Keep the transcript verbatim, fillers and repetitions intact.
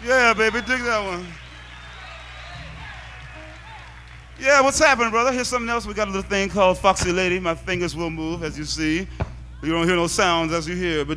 Yeah, baby, dig that one. Yeah, what's happening, brother? Here's something else. We got a little thing called Foxy Lady. My fingers will move, as you see. You don't hear no sounds as you hear, but